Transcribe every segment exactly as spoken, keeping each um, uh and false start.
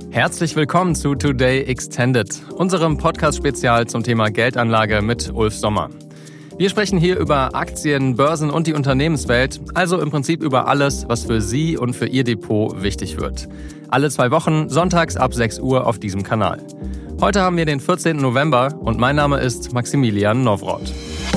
Herzlich willkommen zu Today Extended, unserem Podcast-Spezial zum Thema Geldanlage mit Ulf Sommer. Wir sprechen hier über Aktien, Börsen und die Unternehmenswelt, also im Prinzip über alles, was für Sie und für Ihr Depot wichtig wird. Alle zwei Wochen, sonntags ab sechs Uhr auf diesem Kanal. Heute haben wir den vierzehnten November und mein Name ist Maximilian Nowroth.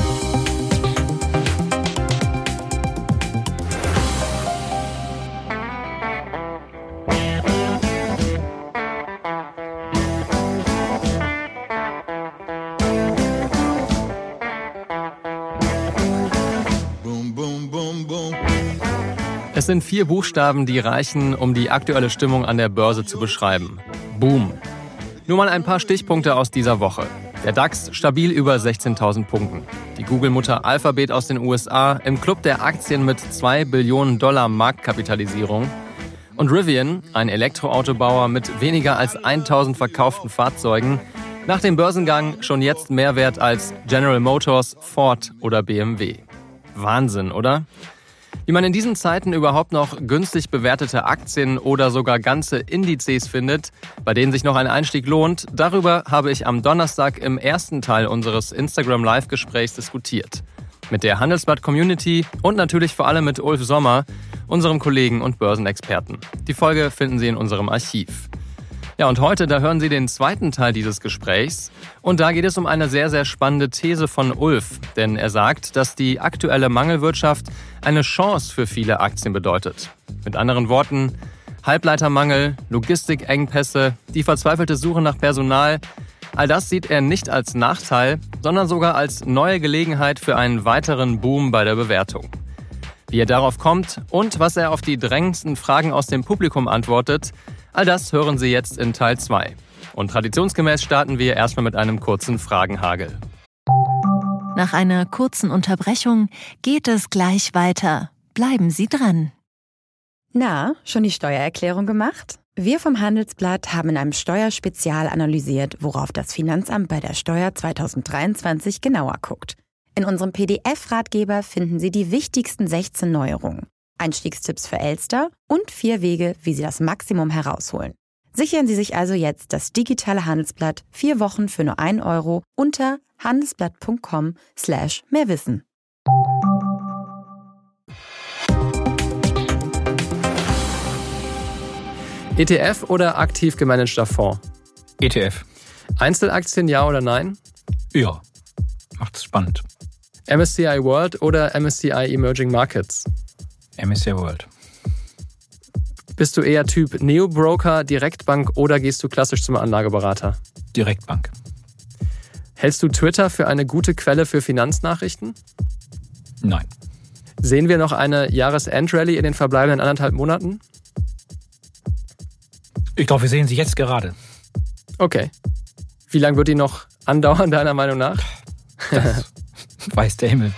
Es sind vier Buchstaben, die reichen, um die aktuelle Stimmung an der Börse zu beschreiben. Boom. Nur mal ein paar Stichpunkte aus dieser Woche. Der DAX stabil über sechzehntausend Punkten. Die Google-Mutter Alphabet aus den U S A im Club der Aktien mit zwei Billionen Dollar Marktkapitalisierung. Und Rivian, ein Elektroautobauer mit weniger als tausend verkauften Fahrzeugen, nach dem Börsengang schon jetzt mehr wert als General Motors, Ford oder B M W. Wahnsinn, oder? Wie man in diesen Zeiten überhaupt noch günstig bewertete Aktien oder sogar ganze Indizes findet, bei denen sich noch ein Einstieg lohnt, darüber habe ich am Donnerstag im ersten Teil unseres Instagram-Live-Gesprächs diskutiert. Mit der Handelsblatt-Community und natürlich vor allem mit Ulf Sommer, unserem Kollegen und Börsenexperten. Die Folge finden Sie in unserem Archiv. Ja, und heute, da hören Sie den zweiten Teil dieses Gesprächs. Und da geht es um eine sehr, sehr spannende These von Ulf. Denn er sagt, dass die aktuelle Mangelwirtschaft eine Chance für viele Aktien bedeutet. Mit anderen Worten, Halbleitermangel, Logistikengpässe, die verzweifelte Suche nach Personal, all das sieht er nicht als Nachteil, sondern sogar als neue Gelegenheit für einen weiteren Boom bei der Bewertung. Wie er darauf kommt und was er auf die drängendsten Fragen aus dem Publikum antwortet, all das hören Sie jetzt in Teil zwei. Und traditionsgemäß starten wir erstmal mit einem kurzen Fragenhagel. Nach einer kurzen Unterbrechung geht es gleich weiter. Bleiben Sie dran. Na, schon die Steuererklärung gemacht? Wir vom Handelsblatt haben in einem Steuerspezial analysiert, worauf das Finanzamt bei der Steuer zweitausenddreiundzwanzig genauer guckt. In unserem P D F-Ratgeber finden Sie die wichtigsten sechzehn Neuerungen, Einstiegstipps für Elster und vier Wege, wie Sie das Maximum herausholen. Sichern Sie sich also jetzt das digitale Handelsblatt vier Wochen für nur ein Euro unter handelsblatt.com slash mehrwissen. E T F oder aktiv gemanagter Fonds? E T F. Einzelaktien, ja oder nein? Ja, macht's spannend. M S C I World oder M S C I Emerging Markets? M S C I World. Bist du eher Typ Neo-Broker, Direktbank oder gehst du klassisch zum Anlageberater? Direktbank. Hältst du Twitter für eine gute Quelle für Finanznachrichten? Nein. Sehen wir noch eine Jahresendrallye in den verbleibenden anderthalb Monaten? Ich glaube, wir sehen sie jetzt gerade. Okay. Wie lange wird die noch andauern, deiner Meinung nach? Das weiß der Himmel.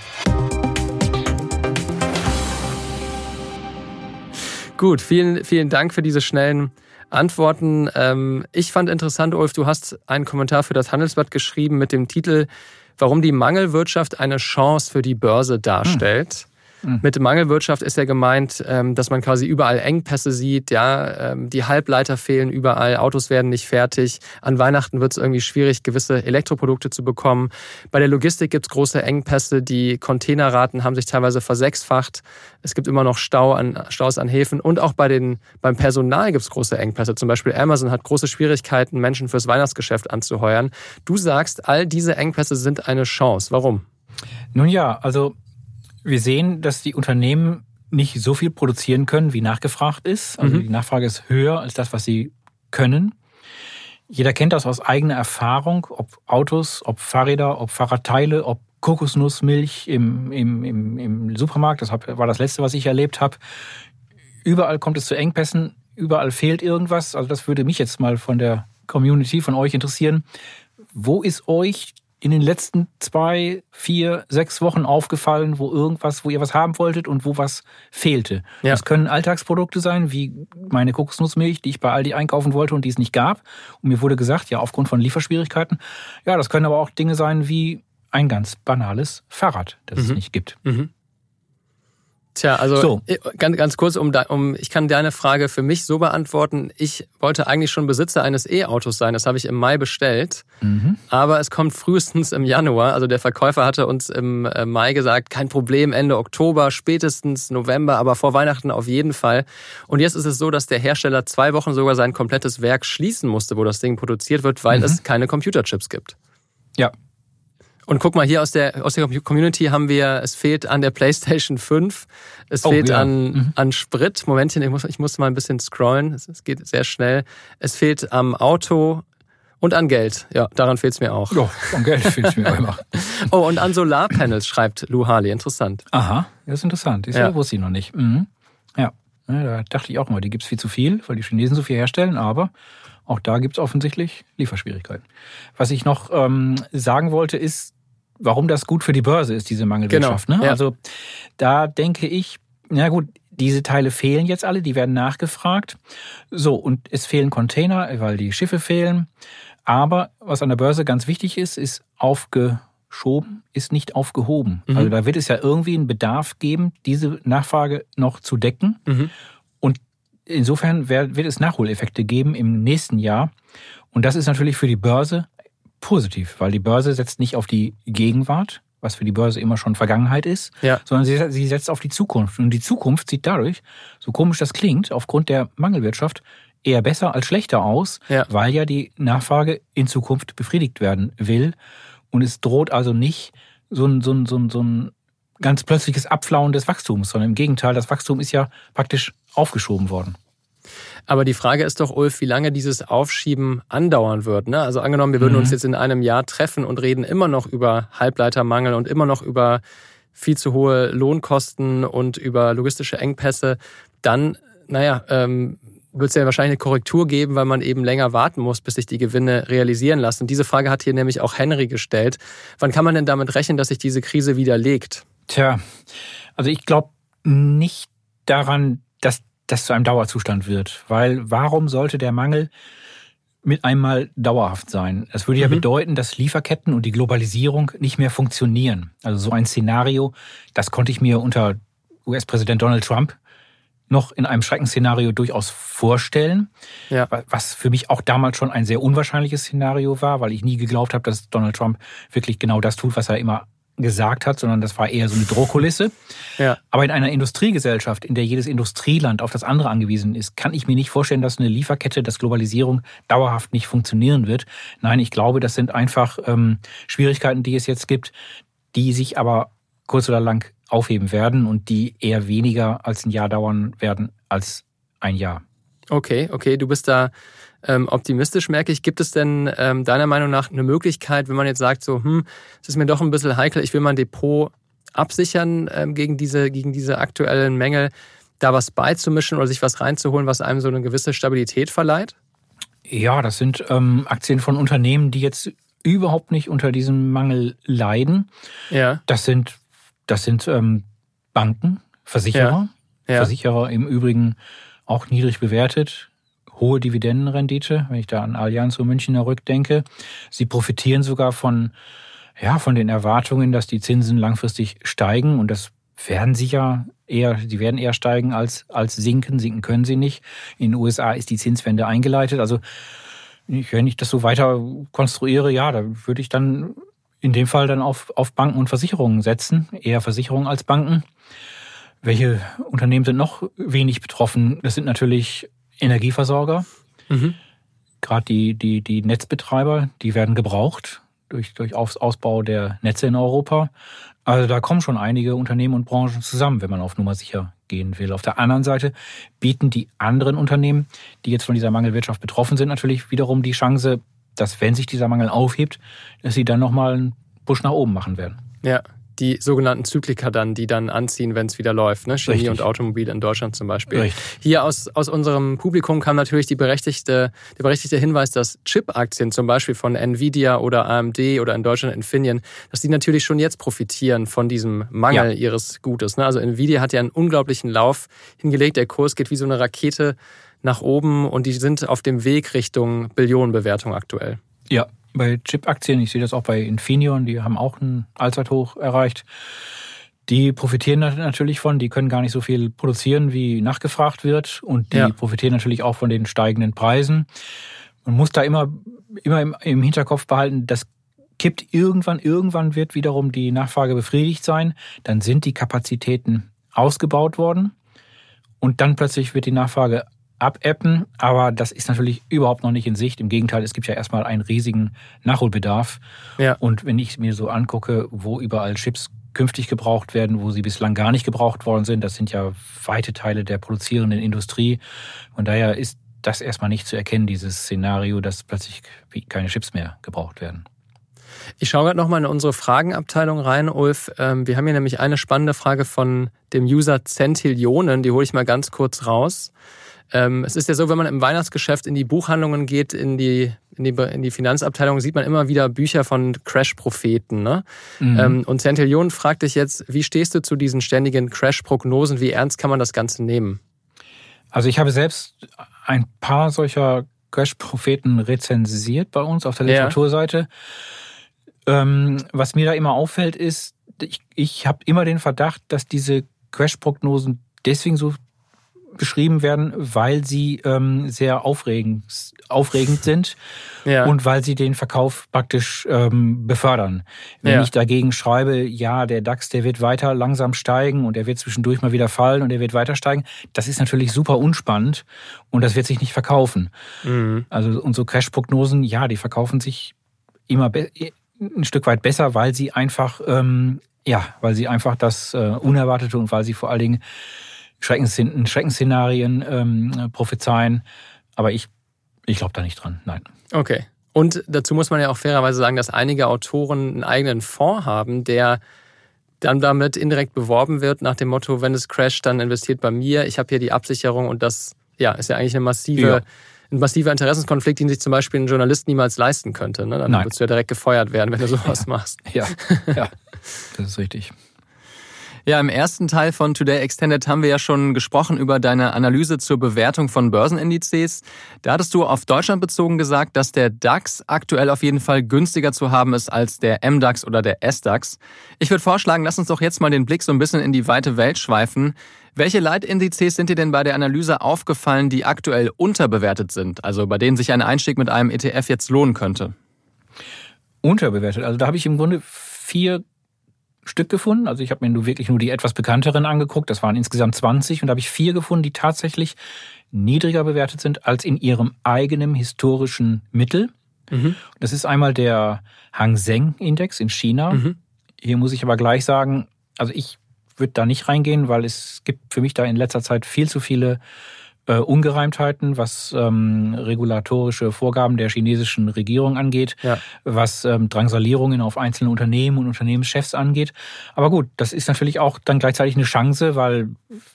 Gut, vielen, vielen Dank für diese schnellen Antworten. Ähm, ich fand interessant, Ulf, du hast einen Kommentar für das Handelsblatt geschrieben mit dem Titel „Warum die Mangelwirtschaft eine Chance für die Börse darstellt“. Hm. Mit Mangelwirtschaft ist ja gemeint, dass man quasi überall Engpässe sieht. Ja, die Halbleiter fehlen überall, Autos werden nicht fertig. An Weihnachten wird es irgendwie schwierig, gewisse Elektroprodukte zu bekommen. Bei der Logistik gibt es große Engpässe. Die Containerraten haben sich teilweise versechsfacht. Es gibt immer noch Stau an, Staus an Häfen. Und auch bei den, beim Personal gibt es große Engpässe. Zum Beispiel Amazon hat große Schwierigkeiten, Menschen fürs Weihnachtsgeschäft anzuheuern. Du sagst, all diese Engpässe sind eine Chance. Warum? Nun ja, also wir sehen, dass die Unternehmen nicht so viel produzieren können, wie nachgefragt ist. Also mhm. die Nachfrage ist höher als das, was sie können. Jeder kennt das aus eigener Erfahrung, ob Autos, ob Fahrräder, ob Fahrradteile, ob Kokosnussmilch im, im, im, im Supermarkt. Das war das Letzte, was ich erlebt habe. Überall kommt es zu Engpässen, überall fehlt irgendwas. Also das würde mich jetzt mal von der Community, von euch interessieren. Wo ist euch in den letzten zwei, vier, sechs Wochen aufgefallen, wo irgendwas, wo ihr was haben wolltet und wo was fehlte? Ja. Das können Alltagsprodukte sein, wie meine Kokosnussmilch, die ich bei Aldi einkaufen wollte und die es nicht gab. Und mir wurde gesagt, ja, aufgrund von Lieferschwierigkeiten. Ja, das können aber auch Dinge sein wie ein ganz banales Fahrrad, das mhm. es nicht gibt. Mhm. Tja, also so. ganz, ganz kurz, um, um ich kann deine Frage für mich so beantworten. Ich wollte eigentlich schon Besitzer eines E-Autos sein. Das habe ich im Mai bestellt. Mhm. Aber es kommt frühestens im Januar. Also der Verkäufer hatte uns im Mai gesagt, kein Problem, Ende Oktober, spätestens November, aber vor Weihnachten auf jeden Fall. Und jetzt ist es so, dass der Hersteller zwei Wochen sogar sein komplettes Werk schließen musste, wo das Ding produziert wird, weil mhm. es keine Computerchips gibt. Ja. Und guck mal, hier aus der, aus der Community haben wir, es fehlt an der PlayStation fünf, es oh, fehlt ja. an, mhm. an Sprit. Momentchen, ich muss, ich muss mal ein bisschen scrollen, es, es geht sehr schnell. Es fehlt am Auto und an Geld. Ja, daran fehlt es mir auch. Ja, an Geld fehlt es mir auch immer. Oh, und an Solarpanels, schreibt Lou Harley. Interessant. Aha, das ist interessant. Das ja. wusste ich noch nicht. Mhm. Ja. ja, da dachte ich auch immer, die gibt es viel zu viel, weil die Chinesen so viel herstellen, aber auch da gibt es offensichtlich Lieferschwierigkeiten. Was ich noch ähm, sagen wollte, ist, warum das gut für die Börse ist, diese Mangelwirtschaft. Genau, ne? ja. Also da denke ich, na gut, diese Teile fehlen jetzt alle, die werden nachgefragt. So, und es fehlen Container, weil die Schiffe fehlen. Aber was an der Börse ganz wichtig ist, ist aufgeschoben, ist nicht aufgehoben. Mhm. Also da wird es ja irgendwie einen Bedarf geben, diese Nachfrage noch zu decken. Mhm. Und insofern wird es Nachholeffekte geben im nächsten Jahr. Und das ist natürlich für die Börse positiv, weil die Börse setzt nicht auf die Gegenwart, was für die Börse immer schon Vergangenheit ist, ja. sondern sie, sie setzt auf die Zukunft. Und die Zukunft sieht dadurch, so komisch das klingt, aufgrund der Mangelwirtschaft eher besser als schlechter aus, ja. weil ja die Nachfrage in Zukunft befriedigt werden will. Und es droht also nicht so ein, so ein, so ein, so ein ganz plötzliches Abflauen des Wachstums, sondern im Gegenteil, das Wachstum ist ja praktisch aufgeschoben worden. Aber die Frage ist doch, Ulf, wie lange dieses Aufschieben andauern wird. Ne? Also angenommen, wir würden mhm. uns jetzt in einem Jahr treffen und reden immer noch über Halbleitermangel und immer noch über viel zu hohe Lohnkosten und über logistische Engpässe, dann, naja, ähm, wird es ja wahrscheinlich eine Korrektur geben, weil man eben länger warten muss, bis sich die Gewinne realisieren lassen. Diese Frage hat hier nämlich auch Henry gestellt. Wann kann man denn damit rechnen, dass sich diese Krise widerlegt? Tja, also ich glaube nicht daran, dass das zu einem Dauerzustand wird. Weil warum sollte der Mangel mit einmal dauerhaft sein? Es würde ja mhm. bedeuten, dass Lieferketten und die Globalisierung nicht mehr funktionieren. Also so ein Szenario, das konnte ich mir unter U S-Präsident Donald Trump noch in einem Schreckensszenario durchaus vorstellen. Ja. Was für mich auch damals schon ein sehr unwahrscheinliches Szenario war, weil ich nie geglaubt habe, dass Donald Trump wirklich genau das tut, was er immer gesagt hat, sondern das war eher so eine Drohkulisse. Ja. Aber in einer Industriegesellschaft, in der jedes Industrieland auf das andere angewiesen ist, kann ich mir nicht vorstellen, dass eine Lieferkette, dass Globalisierung dauerhaft nicht funktionieren wird. Nein, ich glaube, das sind einfach ähm, Schwierigkeiten, die es jetzt gibt, die sich aber kurz oder lang aufheben werden und die eher weniger als ein Jahr dauern werden als ein Jahr. Okay, okay, du bist da ähm, optimistisch, merke ich. Gibt es denn ähm, deiner Meinung nach eine Möglichkeit, wenn man jetzt sagt, so, hm, es ist mir doch ein bisschen heikel, ich will mein Depot absichern ähm, gegen diese, gegen diese aktuellen Mängel, da was beizumischen oder sich was reinzuholen, was einem so eine gewisse Stabilität verleiht? Ja, das sind ähm, Aktien von Unternehmen, die jetzt überhaupt nicht unter diesem Mangel leiden. Ja. Das sind, das sind ähm, Banken, Versicherer. Ja. Ja. Versicherer im Übrigen auch niedrig bewertet. Hohe Dividendenrendite, wenn ich da an Allianz und Münchner Rück denke. Sie profitieren sogar von, ja, von den Erwartungen, dass die Zinsen langfristig steigen. Und das werden sie ja eher, sie werden eher steigen als, als sinken. Sinken können sie nicht. In den U S A ist die Zinswende eingeleitet. Also, wenn ich das so weiter konstruiere, ja, da würde ich dann in dem Fall dann auf, auf Banken und Versicherungen setzen. Eher Versicherungen als Banken. Welche Unternehmen sind noch wenig betroffen? Das sind natürlich Energieversorger. Mhm. Gerade die, die, die Netzbetreiber, die werden gebraucht durch, durch Ausbau der Netze in Europa. Also da kommen schon einige Unternehmen und Branchen zusammen, wenn man auf Nummer sicher gehen will. Auf der anderen Seite bieten die anderen Unternehmen, die jetzt von dieser Mangelwirtschaft betroffen sind, natürlich wiederum die Chance, dass, wenn sich dieser Mangel aufhebt, dass sie dann nochmal einen Push nach oben machen werden. Ja, die sogenannten Zyklika dann, die dann anziehen, wenn es wieder läuft. Ne? Chemie Richtig. Und Automobil in Deutschland zum Beispiel. Richtig. Hier aus, aus unserem Publikum kam natürlich die berechtigte, der berechtigte Hinweis, dass Chip-Aktien zum Beispiel von Nvidia oder A M D oder in Deutschland Infineon, dass die natürlich schon jetzt profitieren von diesem Mangel ja. ihres Gutes. Ne? Also Nvidia hat ja einen unglaublichen Lauf hingelegt. Der Kurs geht wie so eine Rakete nach oben und die sind auf dem Weg Richtung Billionenbewertung aktuell. Ja. Bei Chip-Aktien, ich sehe das auch bei Infineon, die haben auch ein Allzeithoch erreicht. Die profitieren natürlich von, die können gar nicht so viel produzieren, wie nachgefragt wird. Und die ja. profitieren natürlich auch von den steigenden Preisen. Man muss da immer, immer im, im Hinterkopf behalten, das kippt irgendwann, irgendwann wird wiederum die Nachfrage befriedigt sein. Dann sind die Kapazitäten ausgebaut worden. Und dann plötzlich wird die Nachfrage abebben. Aber das ist natürlich überhaupt noch nicht in Sicht. Im Gegenteil, es gibt ja erstmal einen riesigen Nachholbedarf. Ja. Und wenn ich mir so angucke, wo überall Chips künftig gebraucht werden, wo sie bislang gar nicht gebraucht worden sind, das sind ja weite Teile der produzierenden Industrie. Von daher ist das erstmal nicht zu erkennen, dieses Szenario, dass plötzlich keine Chips mehr gebraucht werden. Ich schaue gerade nochmal in unsere Fragenabteilung rein, Ulf. Wir haben hier nämlich eine spannende Frage von dem User Zentillionen, die hole ich mal ganz kurz raus. Es ist ja so, wenn man im Weihnachtsgeschäft in die Buchhandlungen geht, in die, in die, in die Finanzabteilung, sieht man immer wieder Bücher von Crash-Propheten. Ne? Mhm. Und Zentillionen fragt dich jetzt, wie stehst du zu diesen ständigen Crash-Prognosen? Wie ernst kann man das Ganze nehmen? Also ich habe selbst ein paar solcher Crash-Propheten rezensiert bei uns auf der Literaturseite. Ja. Ähm, was mir da immer auffällt, ist, ich, ich habe immer den Verdacht, dass diese Crash-Prognosen deswegen so beschrieben werden, weil sie ähm, sehr aufregend, aufregend sind ja. und weil sie den Verkauf praktisch ähm, befördern. Wenn ja. ich dagegen schreibe, ja, der DAX, der wird weiter langsam steigen und der wird zwischendurch mal wieder fallen und der wird weiter steigen, das ist natürlich super unspannend und das wird sich nicht verkaufen. Mhm. Also unsere Crash-Prognosen, ja, die verkaufen sich immer be- ein Stück weit besser, weil sie einfach, ähm, ja, weil sie einfach das äh, Unerwartete und weil sie vor allen Dingen Schreckensszen- Schreckensszenarien ähm, prophezeien. Aber ich, ich glaube da nicht dran, nein. Okay. Und dazu muss man ja auch fairerweise sagen, dass einige Autoren einen eigenen Fonds haben, der dann damit indirekt beworben wird nach dem Motto, wenn es crasht, dann investiert bei mir. Ich habe hier die Absicherung und das ja, ist ja eigentlich eine massive, ja. ein massiver Interessenskonflikt, den sich zum Beispiel ein Journalist niemals leisten könnte. Ne? Dann nein. würdest du ja direkt gefeuert werden, wenn du sowas ja. machst. Ja. ja, das ist richtig. Ja, im ersten Teil von Today Extended haben wir ja schon gesprochen über deine Analyse zur Bewertung von Börsenindizes. Da hattest du auf Deutschland bezogen gesagt, dass der DAX aktuell auf jeden Fall günstiger zu haben ist als der M DAX oder der S DAX. Ich würde vorschlagen, lass uns doch jetzt mal den Blick so ein bisschen in die weite Welt schweifen. Welche Leitindizes sind dir denn bei der Analyse aufgefallen, die aktuell unterbewertet sind? Also bei denen sich ein Einstieg mit einem E T F jetzt lohnen könnte? Unterbewertet? Also da habe ich im Grunde vier Stück gefunden. Also ich habe mir nur wirklich nur die etwas bekannteren angeguckt. Das waren insgesamt zwanzig und da habe ich vier gefunden, die tatsächlich niedriger bewertet sind als in ihrem eigenen historischen Mittel. Mhm. Das ist einmal der Hang Seng Index in China. Mhm. Hier muss ich aber gleich sagen, also ich würde da nicht reingehen, weil es gibt für mich da in letzter Zeit viel zu viele äh, Ungereimtheiten, was ähm, regulatorische Vorgaben der chinesischen Regierung angeht, ja. was ähm, Drangsalierungen auf einzelne Unternehmen und Unternehmenschefs angeht. Aber gut, das ist natürlich auch dann gleichzeitig eine Chance, weil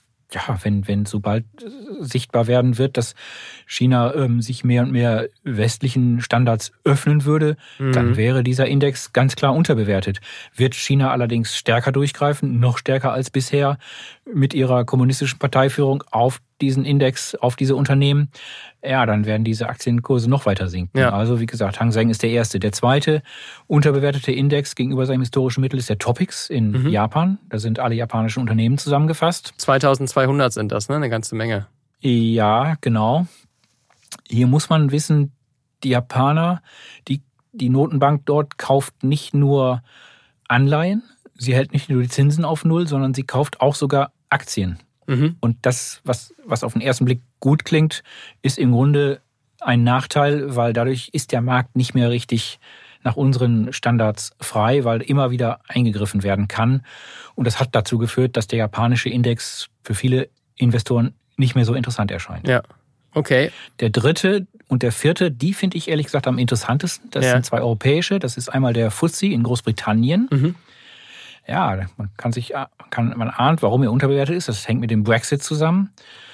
ja, wenn, wenn sobald sichtbar werden wird, dass China ähm, sich mehr und mehr westlichen Standards öffnen würde, mhm. dann wäre dieser Index ganz klar unterbewertet. Wird China allerdings stärker durchgreifen, noch stärker als bisher, mit ihrer kommunistischen Parteiführung auf diesen Index, auf diese Unternehmen, ja, dann werden diese Aktienkurse noch weiter sinken. Ja. Also wie gesagt, Hang Seng ist der erste. Der zweite unterbewertete Index gegenüber seinem historischen Mittel ist der Topix in mhm. Japan. Da sind alle japanischen Unternehmen zusammengefasst. zweitausendzweihundert sind das, ne? Eine ganze Menge. Ja, genau. Hier muss man wissen, die Japaner, die, die Notenbank dort kauft nicht nur Anleihen, sie hält nicht nur die Zinsen auf Null, sondern sie kauft auch sogar Aktien. Mhm. Und das, was, was auf den ersten Blick gut klingt, ist im Grunde ein Nachteil, weil dadurch ist der Markt nicht mehr richtig nach unseren Standards frei, weil immer wieder eingegriffen werden kann. Und das hat dazu geführt, dass der japanische Index für viele Investoren nicht mehr so interessant erscheint. Ja, okay. Der dritte und der vierte, die finde ich ehrlich gesagt am interessantesten. Das ja. sind zwei europäische. Das ist einmal der F T S E in Großbritannien. Mhm. Ja, man kann sich, man, kann, man ahnt, warum er unterbewertet ist. Das hängt mit dem Brexit zusammen.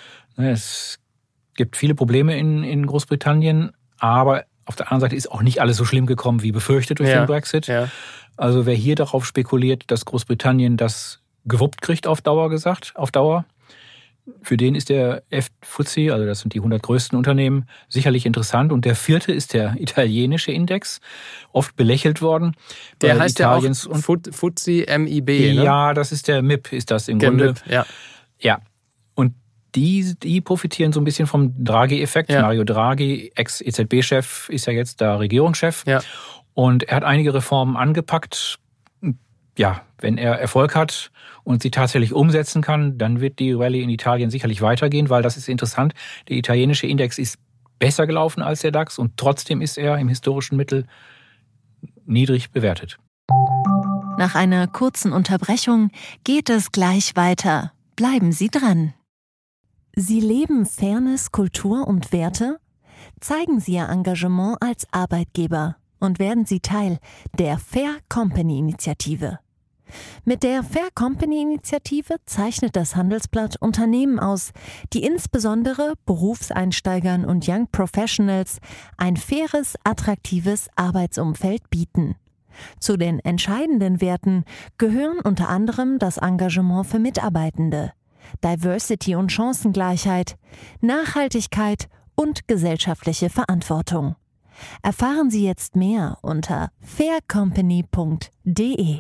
Es gibt viele Probleme in, in Großbritannien, aber auf der anderen Seite ist auch nicht alles so schlimm gekommen, wie befürchtet durch ja. den Brexit. Ja. Also wer hier darauf spekuliert, dass Großbritannien das gewuppt kriegt auf Dauer gesagt, auf Dauer, Für den ist der F T S E, also das sind die hundert größten Unternehmen, sicherlich interessant. Und der vierte ist der italienische Index, oft belächelt worden. Der heißt Italiens ja auch F T S E M I B, ne? Ja, das ist der M I P, ist das im der Grunde. M I P, ja. Ja, und die, die profitieren so ein bisschen vom Draghi-Effekt. Ja. Mario Draghi, Ex-E Z B-Chef, ist ja jetzt da Regierungschef. Ja. Und er hat einige Reformen angepackt. Ja, wenn er Erfolg hat und sie tatsächlich umsetzen kann, dann wird die Rallye in Italien sicherlich weitergehen, weil das ist interessant. Der italienische Index ist besser gelaufen als der DAX und trotzdem ist er im historischen Mittel niedrig bewertet. Nach einer kurzen Unterbrechung geht es gleich weiter. Bleiben Sie dran. Sie leben Fairness, Kultur und Werte? Zeigen Sie Ihr Engagement als Arbeitgeber und werden Sie Teil der Fair Company Initiative. Mit der Fair Company Initiative zeichnet das Handelsblatt Unternehmen aus, die insbesondere Berufseinsteigern und Young Professionals ein faires, attraktives Arbeitsumfeld bieten. Zu den entscheidenden Werten gehören unter anderem das Engagement für Mitarbeitende, Diversity und Chancengleichheit, Nachhaltigkeit und gesellschaftliche Verantwortung. Erfahren Sie jetzt mehr unter fair company punkt de.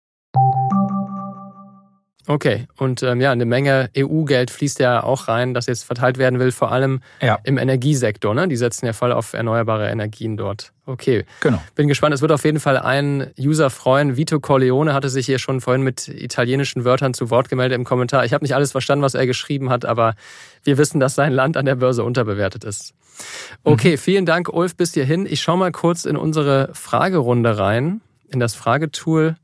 Okay, und ähm, ja, eine Menge E U-Geld fließt ja auch rein, das jetzt verteilt werden will, vor allem ja. im Energiesektor. Ne? Die setzen ja voll auf erneuerbare Energien dort. Okay, genau. Bin gespannt. Es wird auf jeden Fall einen User freuen. Vito Corleone hatte sich hier schon vorhin mit italienischen Wörtern zu Wort gemeldet im Kommentar. Ich habe nicht alles verstanden, was er geschrieben hat, aber wir wissen, dass sein Land an der Börse unterbewertet ist. Okay, mhm. Vielen Dank, Ulf, bis hierhin. Ich schaue mal kurz in unsere Fragerunde rein, in das Fragetool.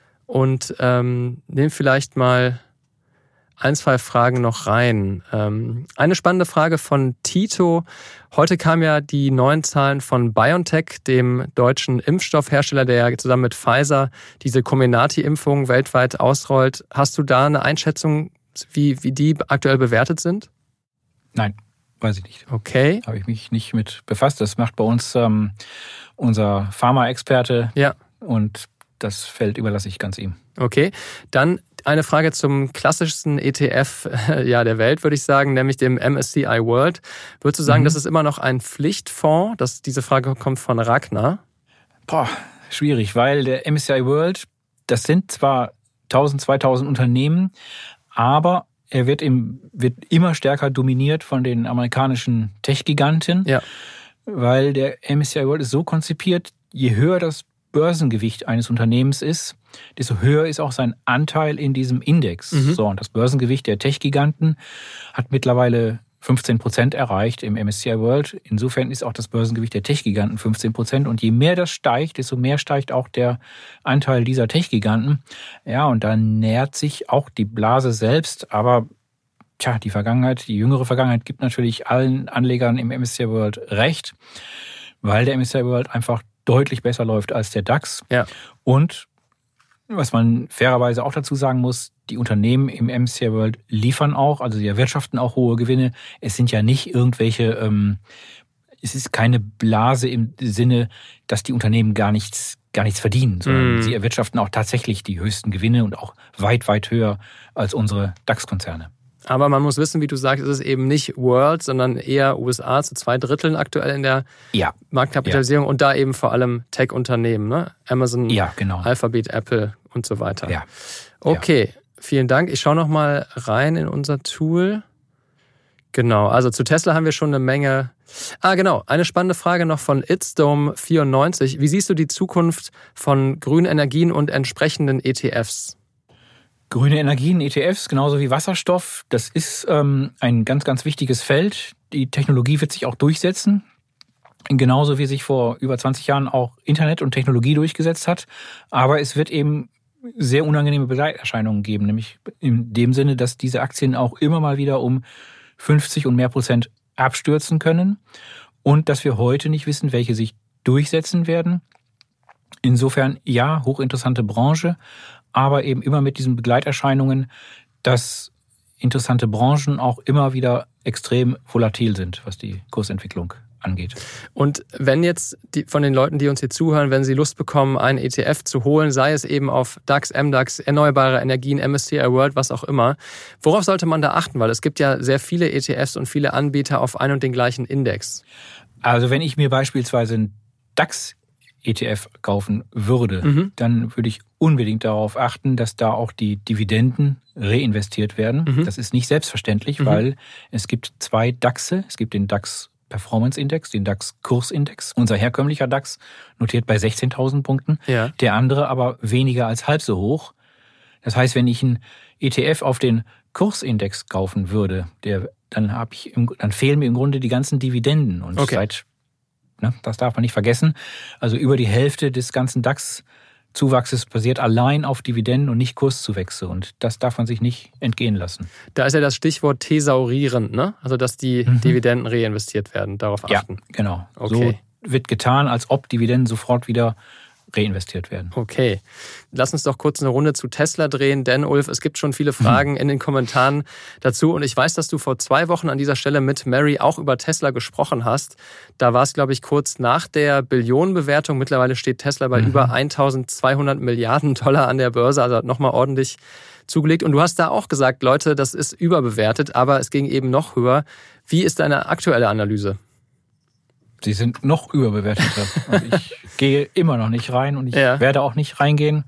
Und ähm, nehme vielleicht mal ein, zwei Fragen noch rein. Ähm, eine spannende Frage von Tito. Heute kamen ja die neuen Zahlen von BioNTech, dem deutschen Impfstoffhersteller, der ja zusammen mit Pfizer diese Comirnaty-Impfung weltweit ausrollt. Hast du da eine Einschätzung, wie, wie die aktuell bewertet sind? Nein, weiß ich nicht. Okay. Habe ich mich nicht mit befasst. Das macht bei uns ähm, unser Pharma-Experte. Ja. Und das Feld überlasse ich ganz ihm. Okay, dann eine Frage zum klassischsten E T F ja, der Welt, würde ich sagen, nämlich dem M S C I World. Würdest du sagen, mhm. das ist immer noch ein Pflichtfonds? Das, diese Frage kommt von Ragnar. Boah, schwierig, weil der M S C I World, das sind zwar tausend, zweitausend Unternehmen, aber er wird, im, wird immer stärker dominiert von den amerikanischen Tech-Giganten, ja. weil der M S C I World ist so konzipiert, je höher das Börsengewicht eines Unternehmens ist, desto höher ist auch sein Anteil in diesem Index. Mhm. So, und das Börsengewicht der Tech-Giganten hat mittlerweile fünfzehn Prozent erreicht im M S C I World. Insofern ist auch das Börsengewicht der Tech-Giganten fünfzehn Prozent. Und je mehr das steigt, desto mehr steigt auch der Anteil dieser Tech-Giganten. Ja, und da nähert sich auch die Blase selbst. Aber tja, die Vergangenheit, die jüngere Vergangenheit gibt natürlich allen Anlegern im M S C I World recht, weil der M S C I World einfach deutlich besser läuft als der DAX. Ja. Und was man fairerweise auch dazu sagen muss, die Unternehmen im M S C I World liefern auch, also sie erwirtschaften auch hohe Gewinne. Es sind ja nicht irgendwelche, ähm, es ist keine Blase im Sinne, dass die Unternehmen gar nichts, gar nichts verdienen, sondern mm. sie erwirtschaften auch tatsächlich die höchsten Gewinne und auch weit, weit höher als unsere DAX-Konzerne. Aber man muss wissen, wie du sagst, es ist eben nicht World, sondern eher U S A zu zwei Dritteln aktuell in der ja. Marktkapitalisierung ja. und da eben vor allem Tech-Unternehmen, ne? Amazon, ja, genau. Alphabet, Apple und so weiter. Ja. Okay, ja. Vielen Dank. Ich schaue noch mal rein in unser Tool. Genau, also zu Tesla haben wir schon eine Menge. Ah, genau, eine spannende Frage noch von Itsdome vierundneunzig. Wie siehst du die Zukunft von grünen Energien und entsprechenden E T Fs? Grüne Energien, E T Fs, genauso wie Wasserstoff, das ist ähm, ein ganz, ganz wichtiges Feld. Die Technologie wird sich auch durchsetzen. Genauso wie sich vor über zwanzig Jahren auch Internet und Technologie durchgesetzt hat. Aber es wird eben sehr unangenehme Begleiterscheinungen geben. Nämlich in dem Sinne, dass diese Aktien auch immer mal wieder um fünfzig und mehr Prozent abstürzen können. Und dass wir heute nicht wissen, welche sich durchsetzen werden. Insofern, ja, hochinteressante Branche. Aber eben immer mit diesen Begleiterscheinungen, dass interessante Branchen auch immer wieder extrem volatil sind, was die Kursentwicklung angeht. Und wenn jetzt die, von den Leuten, die uns hier zuhören, wenn sie Lust bekommen, einen E T F zu holen, sei es eben auf DAX, M DAX, erneuerbare Energien, M S C I World, was auch immer, worauf sollte man da achten? Weil es gibt ja sehr viele E T Fs und viele Anbieter auf einen und den gleichen Index. Also wenn ich mir beispielsweise einen DAX-E T F kaufen würde, mhm. dann würde ich unbedingt darauf achten, dass da auch die Dividenden reinvestiert werden. Mhm. Das ist nicht selbstverständlich, mhm. weil es gibt zwei DAXe. Es gibt den DAX Performance Index, den DAX Kursindex. Unser herkömmlicher DAX notiert bei sechzehntausend Punkten. Ja. Der andere aber weniger als halb so hoch. Das heißt, wenn ich einen E T F auf den Kursindex kaufen würde, der, dann, hab ich im, dann fehlen mir im Grunde die ganzen Dividenden. Und okay. seit, ne, das darf man nicht vergessen, also über die Hälfte des ganzen DAX Zuwachses basiert allein auf Dividenden und nicht Kurszuwächse. Und das darf man sich nicht entgehen lassen. Da ist ja das Stichwort thesaurierend, ne? Also, dass die mhm. Dividenden reinvestiert werden. Darauf achten. Ja, genau. Okay. So wird getan, als ob Dividenden sofort wieder reinvestiert werden. Okay. Lass uns doch kurz eine Runde zu Tesla drehen, denn Ulf, es gibt schon viele Fragen in den Kommentaren dazu und ich weiß, dass du vor zwei Wochen an dieser Stelle mit Mary auch über Tesla gesprochen hast. Da war es, glaube ich, kurz nach der Billionenbewertung. Mittlerweile steht Tesla bei mhm. über eintausendzweihundert Milliarden Dollar an der Börse, also hat nochmal ordentlich zugelegt. Und du hast da auch gesagt, Leute, das ist überbewertet, aber es ging eben noch höher. Wie ist deine aktuelle Analyse? Sie sind noch überbewerteter. Also ich gehe immer noch nicht rein und ich ja. werde auch nicht reingehen.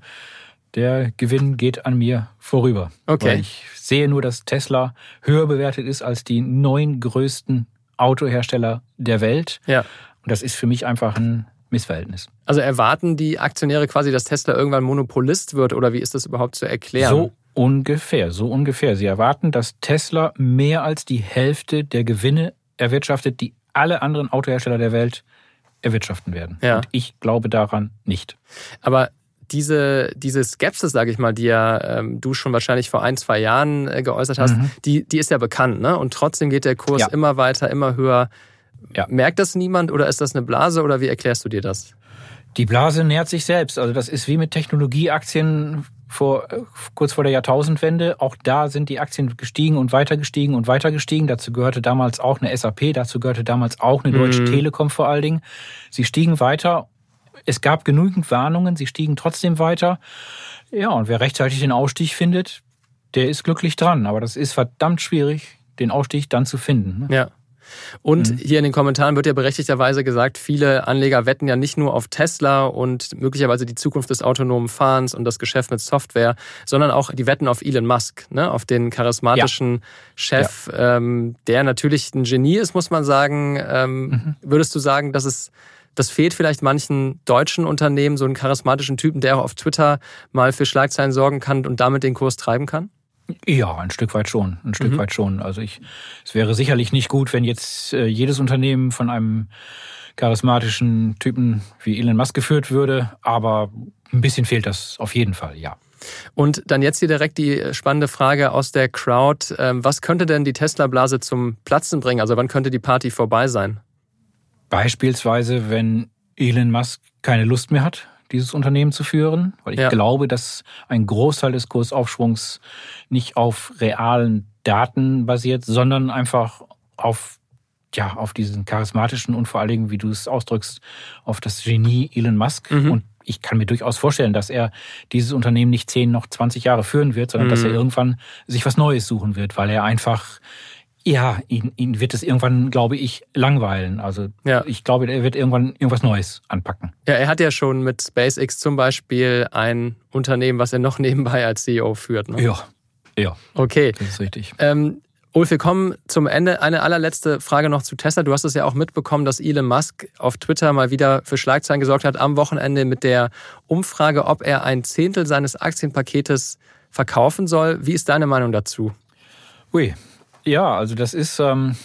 Der Gewinn geht an mir vorüber. Okay. Weil ich sehe nur, dass Tesla höher bewertet ist als die neun größten Autohersteller der Welt. Ja. Und das ist für mich einfach ein Missverhältnis. Also erwarten die Aktionäre quasi, dass Tesla irgendwann Monopolist wird oder wie ist das überhaupt zu erklären? So ungefähr, so ungefähr. Sie erwarten, dass Tesla mehr als die Hälfte der Gewinne erwirtschaftet, die alle anderen Autohersteller der Welt erwirtschaften werden. Ja. Und ich glaube daran nicht. Aber diese, diese Skepsis, sage ich mal, die ja ähm, du schon wahrscheinlich vor ein, zwei Jahren äh, geäußert hast, mhm. die, die ist ja bekannt, ne? Und trotzdem geht der Kurs ja. immer weiter, immer höher. Ja. Merkt das niemand oder ist das eine Blase oder wie erklärst du dir das? Die Blase nährt sich selbst. Also das ist wie mit Technologieaktien vor, kurz vor der Jahrtausendwende. Auch da sind die Aktien gestiegen und weiter gestiegen und weiter gestiegen. Dazu gehörte damals auch eine S A P, dazu gehörte damals auch eine Deutsche mhm. Telekom vor allen Dingen. Sie stiegen weiter. Es gab genügend Warnungen, sie stiegen trotzdem weiter. Ja, und wer rechtzeitig den Ausstieg findet, der ist glücklich dran. Aber das ist verdammt schwierig, den Ausstieg dann zu finden. Ja. Und mhm. hier in den Kommentaren wird ja berechtigterweise gesagt, viele Anleger wetten ja nicht nur auf Tesla und möglicherweise die Zukunft des autonomen Fahrens und das Geschäft mit Software, sondern auch die wetten auf Elon Musk, ne? Auf den charismatischen ja. Chef, ja. Ähm, der natürlich ein Genie ist, muss man sagen. Ähm, mhm. Würdest du sagen, dass es das fehlt vielleicht manchen deutschen Unternehmen, so einen charismatischen Typen, der auch auf Twitter mal für Schlagzeilen sorgen kann und damit den Kurs treiben kann? Ja, ein Stück weit schon, ein Stück mhm. weit schon. Also ich, es wäre sicherlich nicht gut, wenn jetzt äh, jedes Unternehmen von einem charismatischen Typen wie Elon Musk geführt würde, aber ein bisschen fehlt das auf jeden Fall, ja. Und dann jetzt hier direkt die spannende Frage aus der Crowd. Ähm, was könnte denn die Tesla-Blase zum Platzen bringen? Also wann könnte die Party vorbei sein? Beispielsweise, wenn Elon Musk keine Lust mehr hat, dieses Unternehmen zu führen, weil ich ja. glaube, dass ein Großteil des Kursaufschwungs nicht auf realen Daten basiert, sondern einfach auf, ja, auf diesen charismatischen und vor allen Dingen, wie du es ausdrückst, auf das Genie Elon Musk. Mhm. Und ich kann mir durchaus vorstellen, dass er dieses Unternehmen nicht zehn, noch zwanzig Jahre führen wird, sondern mhm. dass er irgendwann sich was Neues suchen wird, weil er einfach Ja, ihn, ihn wird es irgendwann, glaube ich, langweilen. Also ja. ich glaube, er wird irgendwann irgendwas Neues anpacken. Ja, er hat ja schon mit SpaceX zum Beispiel ein Unternehmen, was er noch nebenbei als C E O führt. Ne? Ja, ja. Okay. Das ist richtig. Ähm, Ulf, wir kommen zum Ende. Eine allerletzte Frage noch zu Tesla. Du hast es ja auch mitbekommen, dass Elon Musk auf Twitter mal wieder für Schlagzeilen gesorgt hat am Wochenende mit der Umfrage, ob er ein Zehntel seines Aktienpaketes verkaufen soll. Wie ist deine Meinung dazu? Ui. Ja, also das ist ähm,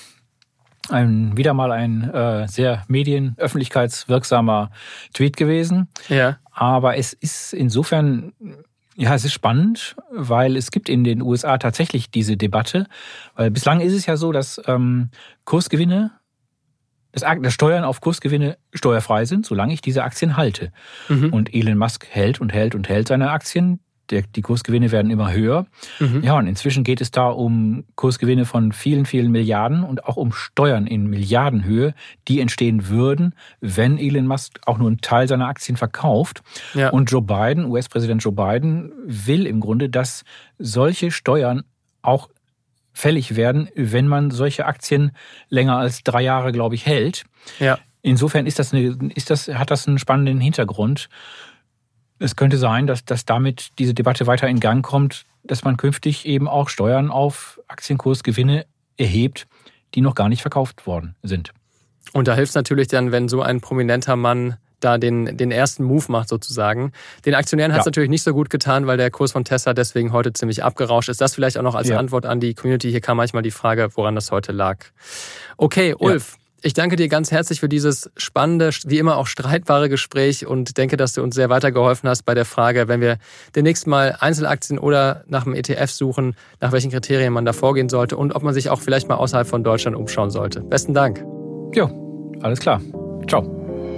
ein, wieder mal ein äh, sehr medienöffentlichkeitswirksamer Tweet gewesen. Ja. Aber es ist insofern, ja, es ist spannend, weil es gibt in den U S A tatsächlich diese Debatte. Weil bislang ist es ja so, dass ähm, Kursgewinne, das, das Steuern auf Kursgewinne steuerfrei sind, solange ich diese Aktien halte. Mhm. Und Elon Musk hält und hält und hält seine Aktien. der, die Kursgewinne werden immer höher. Mhm. Ja, und inzwischen geht es da um Kursgewinne von vielen, vielen Milliarden und auch um Steuern in Milliardenhöhe, die entstehen würden, wenn Elon Musk auch nur einen Teil seiner Aktien verkauft. Ja. Und Joe Biden, U S-Präsident Joe Biden, will im Grunde, dass solche Steuern auch fällig werden, wenn man solche Aktien länger als drei Jahre, glaube ich, hält. Ja. Insofern ist das eine, ist das, hat das einen spannenden Hintergrund. Es könnte sein, dass, dass damit diese Debatte weiter in Gang kommt, dass man künftig eben auch Steuern auf Aktienkursgewinne erhebt, die noch gar nicht verkauft worden sind. Und da hilft es natürlich dann, wenn so ein prominenter Mann da den, den ersten Move macht sozusagen. Den Aktionären hat es ja. natürlich nicht so gut getan, weil der Kurs von Tesla deswegen heute ziemlich abgerauscht ist. Das vielleicht auch noch als ja. Antwort an die Community. Hier kam manchmal die Frage, woran das heute lag. Okay, Ulf. Ja. Ich danke dir ganz herzlich für dieses spannende, wie immer auch streitbare Gespräch und denke, dass du uns sehr weitergeholfen hast bei der Frage, wenn wir demnächst mal Einzelaktien oder nach einem E T F suchen, nach welchen Kriterien man da vorgehen sollte und ob man sich auch vielleicht mal außerhalb von Deutschland umschauen sollte. Besten Dank. Jo, alles klar. Ciao.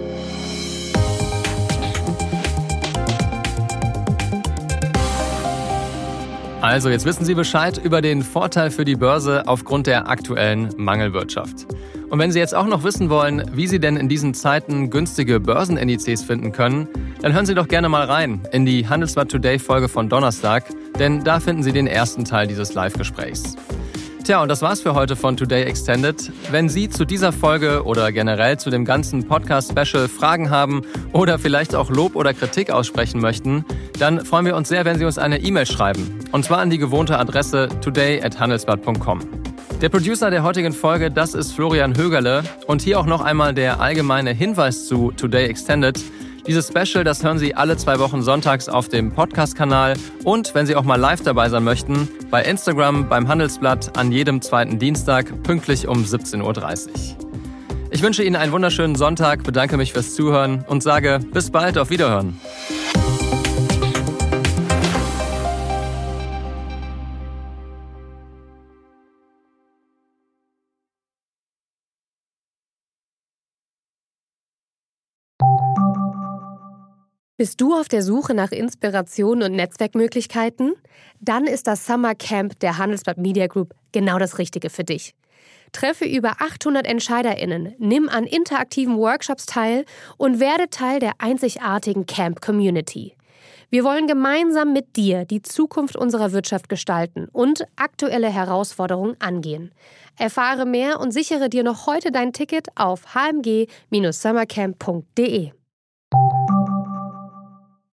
Also, jetzt wissen Sie Bescheid über den Vorteil für die Börse aufgrund der aktuellen Mangelwirtschaft. Und wenn Sie jetzt auch noch wissen wollen, wie Sie denn in diesen Zeiten günstige Börsenindizes finden können, dann hören Sie doch gerne mal rein in die Handelsblatt Today Folge von Donnerstag, denn da finden Sie den ersten Teil dieses Live-Gesprächs. Tja, und das war's für heute von Today Extended. Wenn Sie zu dieser Folge oder generell zu dem ganzen Podcast-Special Fragen haben oder vielleicht auch Lob oder Kritik aussprechen möchten, dann freuen wir uns sehr, wenn Sie uns eine E-Mail schreiben. Und zwar an die gewohnte Adresse today at handelsblatt punkt com. Der Producer der heutigen Folge, das ist Florian Högerle. Und hier auch noch einmal der allgemeine Hinweis zu Today Extended. Dieses Special, das hören Sie alle zwei Wochen sonntags auf dem Podcast-Kanal und, wenn Sie auch mal live dabei sein möchten, bei Instagram beim Handelsblatt an jedem zweiten Dienstag pünktlich um siebzehn Uhr dreißig. Ich wünsche Ihnen einen wunderschönen Sonntag, bedanke mich fürs Zuhören und sage bis bald, auf Wiederhören. Bist du auf der Suche nach Inspiration und Netzwerkmöglichkeiten? Dann ist das Summer Camp der Handelsblatt Media Group genau das Richtige für dich. Treffe über achthundert EntscheiderInnen, nimm an interaktiven Workshops teil und werde Teil der einzigartigen Camp-Community. Wir wollen gemeinsam mit dir die Zukunft unserer Wirtschaft gestalten und aktuelle Herausforderungen angehen. Erfahre mehr und sichere dir noch heute dein Ticket auf h m g dash summercamp punkt d e.